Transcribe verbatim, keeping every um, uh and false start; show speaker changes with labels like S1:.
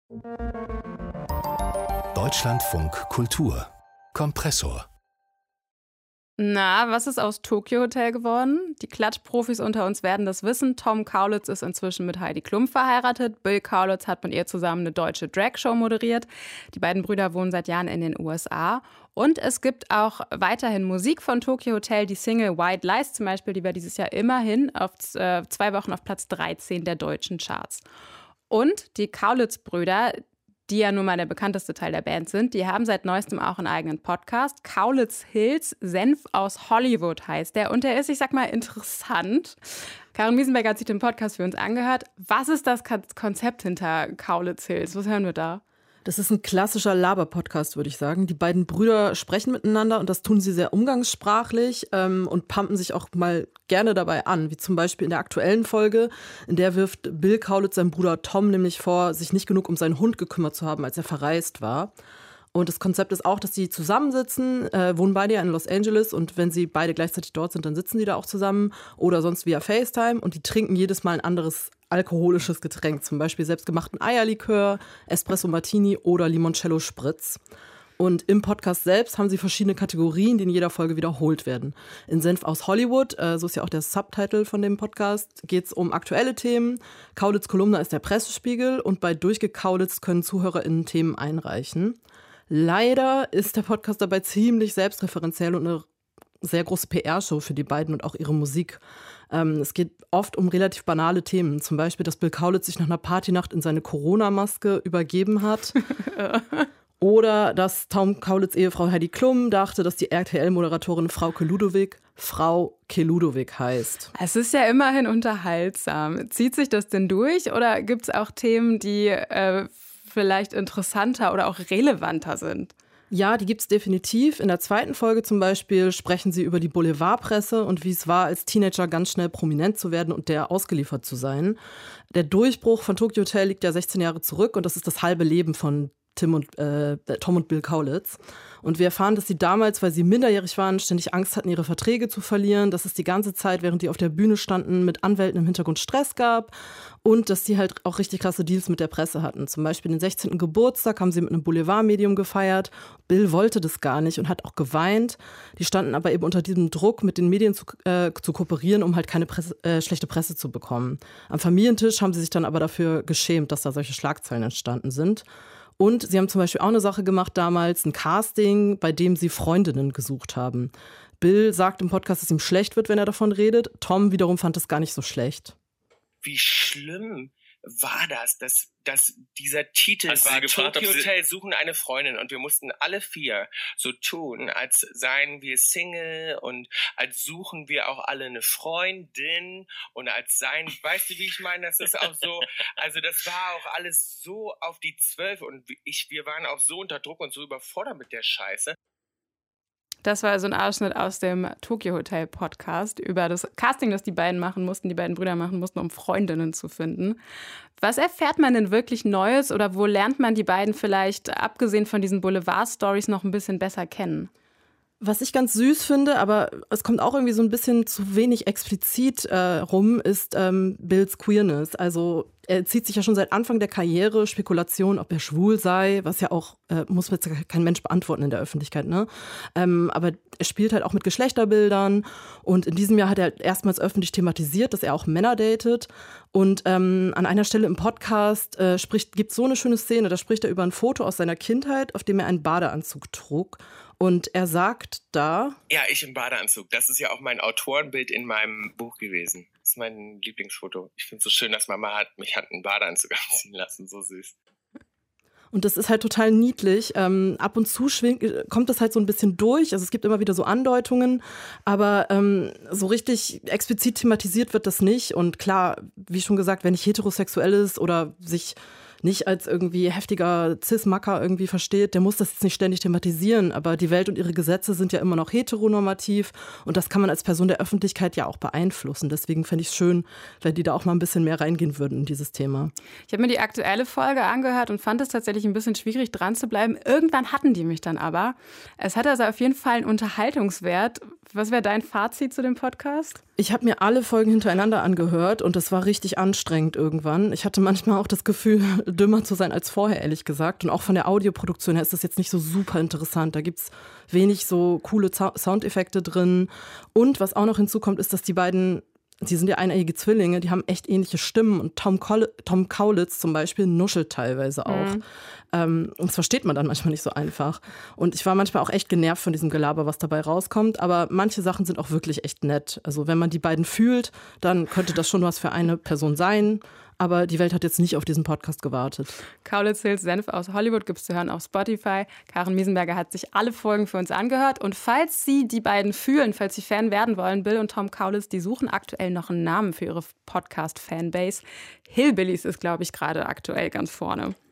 S1: Deutschlandfunk Kultur Kompressor.
S2: Na, was ist aus Tokyo Hotel geworden? Die Klatschprofis unter uns werden das wissen. Tom Kaulitz ist inzwischen mit Heidi Klum verheiratet. Bill Kaulitz hat mit ihr zusammen eine deutsche Dragshow moderiert. Die beiden Brüder wohnen seit Jahren in den U S A. Und es gibt auch weiterhin Musik von Tokyo Hotel. Die Single White Lies zum Beispiel, die war dieses Jahr immerhin auf äh, zwei Wochen auf Platz dreizehn der deutschen Charts. Und die Kaulitz-Brüder, die ja nun mal der bekannteste Teil der Band sind, die haben seit neuestem auch einen eigenen Podcast. Kaulitz Hills, Senf aus Hollywood heißt der. Und der ist, ich sag mal, interessant. Karin Miesenberger hat sich den Podcast für uns angehört. Was ist das Konzept hinter Kaulitz Hills? Was hören wir da?
S3: Das ist ein klassischer Laber-Podcast, würde ich sagen. Die beiden Brüder sprechen miteinander und das tun sie sehr umgangssprachlich ähm, und pumpen sich auch mal gerne dabei an. Wie zum Beispiel in der aktuellen Folge, in der wirft Bill Kaulitz seinem Bruder Tom nämlich vor, sich nicht genug um seinen Hund gekümmert zu haben, als er verreist war. Und das Konzept ist auch, dass sie zusammensitzen, äh, wohnen beide ja in Los Angeles und wenn sie beide gleichzeitig dort sind, dann sitzen die da auch zusammen oder sonst via FaceTime und die trinken jedes Mal ein anderes alkoholisches Getränk, zum Beispiel selbstgemachten Eierlikör, Espresso Martini oder Limoncello Spritz. Und im Podcast selbst haben sie verschiedene Kategorien, die in jeder Folge wiederholt werden. In Senf aus Hollywood, äh, so ist ja auch der Subtitle von dem Podcast, geht es um aktuelle Themen. Kaulitz Kolumna ist der Pressespiegel und bei Durchgekaulitz können ZuhörerInnen Themen einreichen. Leider ist der Podcast dabei ziemlich selbstreferenziell und eine sehr große P R-Show für die beiden und auch ihre Musik. Ähm, es geht oft um relativ banale Themen. Zum Beispiel, dass Bill Kaulitz sich nach einer Partynacht in seine Corona-Maske übergeben hat. Oder dass Tom Kaulitz Ehefrau Heidi Klum dachte, dass die R T L-Moderatorin Frauke Ludowig Frau Ludowig heißt.
S2: Es ist ja immerhin unterhaltsam. Zieht sich das denn durch oder gibt es auch Themen, die äh, vielleicht interessanter oder auch relevanter sind?
S3: Ja, die gibt's definitiv. In der zweiten Folge zum Beispiel sprechen sie über die Boulevardpresse und wie es war, als Teenager ganz schnell prominent zu werden und der ausgeliefert zu sein. Der Durchbruch von Tokyo Hotel liegt ja sechzehn Jahre zurück und das ist das halbe Leben von Tim und, äh, Tom und Bill Kaulitz. Und wir erfahren, dass sie damals, weil sie minderjährig waren, ständig Angst hatten, ihre Verträge zu verlieren, dass es die ganze Zeit, während die auf der Bühne standen, mit Anwälten im Hintergrund Stress gab und dass sie halt auch richtig krasse Deals mit der Presse hatten. Zum Beispiel den sechzehnten Geburtstag haben sie mit einem Boulevardmedium gefeiert. Bill wollte das gar nicht und hat auch geweint. Die standen aber eben unter diesem Druck, mit den Medien zu, äh, zu kooperieren, um halt keine Presse, äh, schlechte Presse zu bekommen. Am Familientisch haben sie sich dann aber dafür geschämt, dass da solche Schlagzeilen entstanden sind. Und sie haben zum Beispiel auch eine Sache gemacht damals, ein Casting, bei dem sie Freundinnen gesucht haben. Bill sagt im Podcast, dass ihm schlecht wird, wenn er davon redet. Tom wiederum fand es gar nicht so schlecht.
S4: Wie schlimm war das, dass, dass dieser Titel
S5: also
S4: war,
S5: gefragt,
S4: Tokyo Hotel suchen eine Freundin und wir mussten alle vier so tun, als seien wir Single und als suchen wir auch alle eine Freundin und als seien, weißt du, wie ich meine, das ist auch so, also das war auch alles so auf die Zwölf und ich, wir waren auch so unter Druck und so überfordert mit der Scheiße.
S2: Das war also ein Ausschnitt aus dem Tokyo Hotel Podcast über das Casting, das die beiden machen mussten, die beiden Brüder machen mussten, um Freundinnen zu finden. Was erfährt man denn wirklich Neues oder wo lernt man die beiden vielleicht, abgesehen von diesen Boulevard-Stories, noch ein bisschen besser kennen?
S3: Was ich ganz süß finde, aber es kommt auch irgendwie so ein bisschen zu wenig explizit äh, rum, ist ähm, Bills Queerness. Also er zieht sich ja schon seit Anfang der Karriere Spekulation, ob er schwul sei, was ja auch, äh, muss jetzt kein Mensch beantworten in der Öffentlichkeit, ne? Ähm, aber er spielt halt auch mit Geschlechterbildern und in diesem Jahr hat er erstmals öffentlich thematisiert, dass er auch Männer datet. Und ähm, an einer Stelle im Podcast äh, spricht, gibt es so eine schöne Szene, da spricht er über ein Foto aus seiner Kindheit, auf dem er einen Badeanzug trug. Und er sagt da...
S4: Ja, ich im Badeanzug. Das ist ja auch mein Autorenbild in meinem Buch gewesen. Das ist mein Lieblingsfoto. Ich finde es so schön, dass Mama hat, mich hat einen Badeanzug anziehen lassen. So süß.
S3: Und das ist halt total niedlich. Ähm, ab und zu schwingt, kommt das halt so ein bisschen durch. Also es gibt immer wieder so Andeutungen, aber ähm, so richtig explizit thematisiert wird das nicht. Und klar, wie schon gesagt, wenn nicht heterosexuell ist oder sich nicht als irgendwie heftiger Cis-Macker irgendwie versteht, der muss das jetzt nicht ständig thematisieren, aber die Welt und ihre Gesetze sind ja immer noch heteronormativ und das kann man als Person der Öffentlichkeit ja auch beeinflussen. Deswegen fände ich es schön, wenn die da auch mal ein bisschen mehr reingehen würden in dieses Thema.
S2: Ich habe mir die aktuelle Folge angehört und fand es tatsächlich ein bisschen schwierig, dran zu bleiben. Irgendwann hatten die mich dann aber. Es hat also auf jeden Fall einen Unterhaltungswert. Was wäre dein Fazit zu dem Podcast?
S3: Ich habe mir alle Folgen hintereinander angehört und das war richtig anstrengend irgendwann. Ich hatte manchmal auch das Gefühl, dümmer zu sein als vorher, ehrlich gesagt. Und auch von der Audioproduktion her ist das jetzt nicht so super interessant. Da gibt es wenig so coole Soundeffekte drin. Und was auch noch hinzukommt, ist, dass die beiden, die sind ja eineige Zwillinge, die haben echt ähnliche Stimmen. Und Tom, Col- Tom Kaulitz zum Beispiel nuschelt teilweise auch. Mhm. Ähm, und das versteht man dann manchmal nicht so einfach. Und ich war manchmal auch echt genervt von diesem Gelaber, was dabei rauskommt. Aber manche Sachen sind auch wirklich echt nett. Also wenn man die beiden fühlt, dann könnte das schon was für eine Person sein. Aber die Welt hat jetzt nicht auf diesen Podcast gewartet.
S2: Kaulitz Hills Senf aus Hollywood gibt es zu hören auf Spotify. Karin Miesenberger hat sich alle Folgen für uns angehört. Und falls Sie die beiden fühlen, falls Sie Fan werden wollen, Bill und Tom Kaulitz, die suchen aktuell noch einen Namen für ihre Podcast-Fanbase. Hillbillies ist, glaube ich, gerade aktuell ganz vorne.